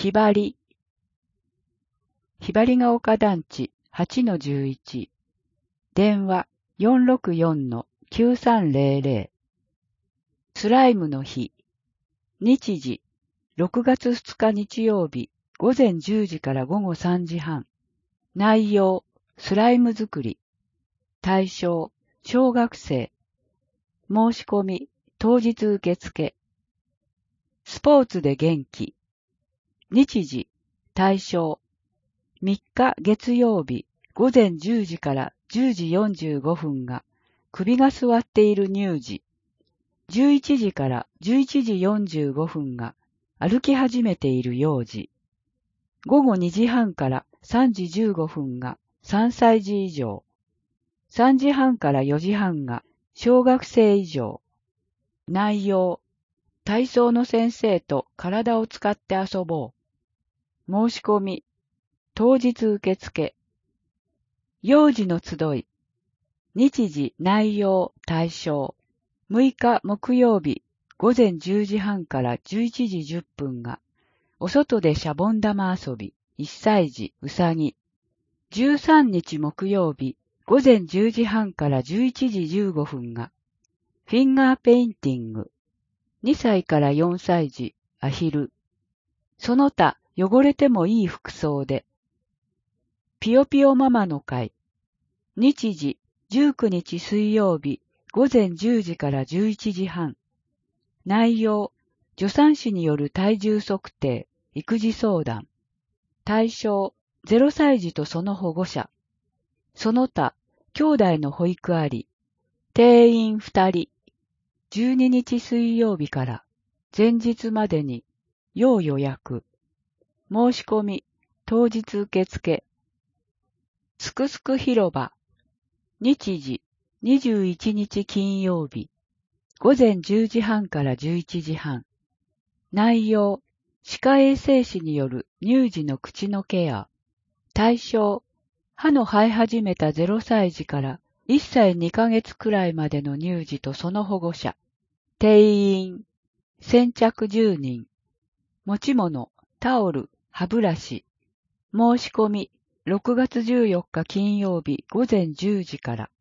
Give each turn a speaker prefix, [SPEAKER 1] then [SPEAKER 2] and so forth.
[SPEAKER 1] ひばり。ひばりが丘団地 8-11。電話 464-9300。スライムの日。日時6月2日日曜日午前10時から午後3時半。内容スライム作り。対象小学生。申し込み当日受付。スポーツで元気。日時対象3日月曜日午前10時から10時45分が首が座っている乳児。11時から11時45分が歩き始めている幼児。午後2時半から3時15分が3歳児以上。3時半から4時半が小学生以上。内容、体操の先生と体を使って遊ぼう。申し込み、当日受付。幼児の集い。日時、内容、対象。6日木曜日午前10時半から11時10分がお外でシャボン玉遊び1歳児うさぎ。13日木曜日午前10時半から11時15分がフィンガーペインティング。2歳から4歳児アヒル。その他汚れてもいい服装で。ピヨピヨママの会。日時19日水曜日午前10時から11時半。内容、助産師による体重測定、育児相談。対象、0歳児とその保護者。その他、兄弟の保育あり。定員2人。12日水曜日から前日までに要予約。申し込み、当日受付。すくすく広場。日時、21日金曜日。午前10時半から11時半。内容、歯科衛生士による乳児の口のケア。対象、歯の生え始めた0歳児から1歳2ヶ月くらいまでの乳児とその保護者。定員、先着10人。持ち物、タオル、歯ブラシ。申し込み、6月14日金曜日午前10時から。